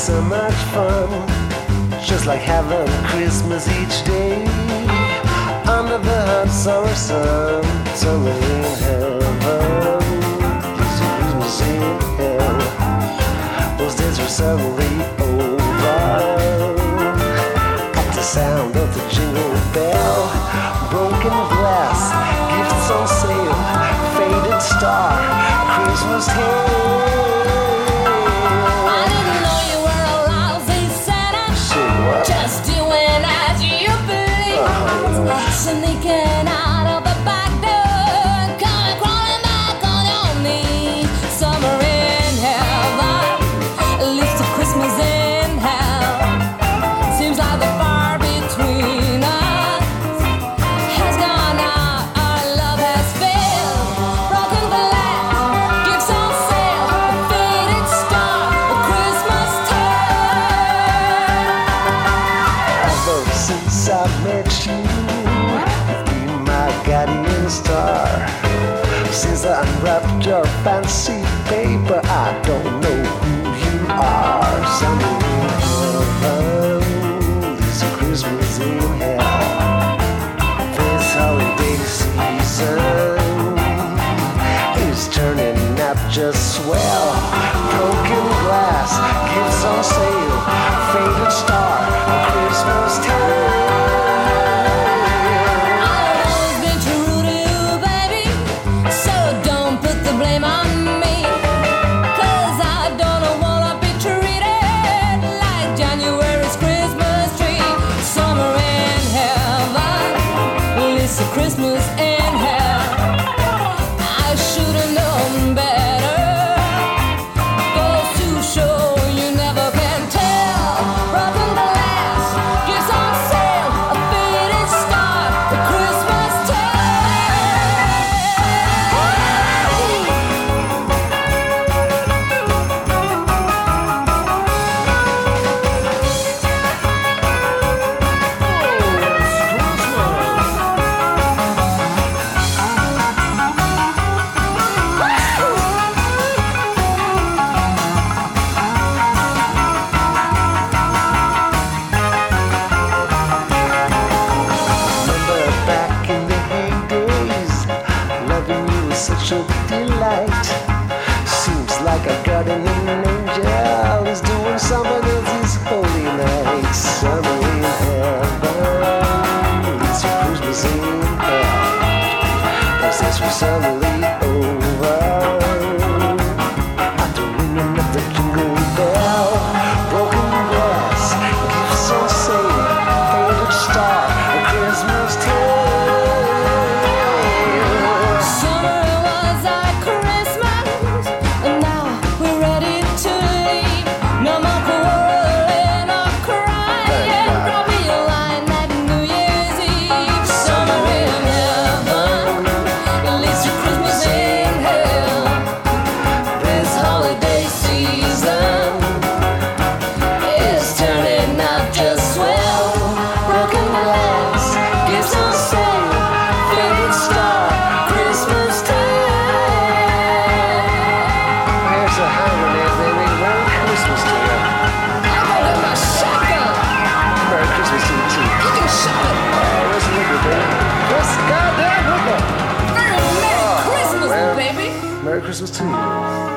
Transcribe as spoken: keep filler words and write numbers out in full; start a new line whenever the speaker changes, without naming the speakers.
so much fun, just like having Christmas each day. Under the hot summer sun, somewhere in heaven, it's a Christmas in hell. Those days were suddenly over. At the sound of the jingle bell, broken glass, gifts on sale, faded star, Christmas tale.
Just doing as you please, uh-huh. Sneaking out of the back door, coming crawling back on your knees. Summer in heaven, at least a Christmas in hell. Seems like the bar between us has gone out, our love has failed. Broken glass, gifts on sale, a faded star, a Christmas tale.
Since I met you, you've been my guardian star. Since I unwrapped your fancy paper, I don't know who you are. Somewhere in heaven, there's a Christmas in hell. This holiday season is turning out just swell. Broken glass, gifts on sale, faded star, a Christmas tale.
Christmas in hell, I should have known better. Goes to show you never can tell. Broken glass, gifts on sale, a faded star, a Christmas
such a delight. Seems like a guardian angel is doing something else this holy night. Summer in heaven, it's a Christmas in hell. Those days were suddenly over. After ringing up the jingle bell, broken glass, gifts on sale, faded star, a Christmas tale. Merry Christmas to you.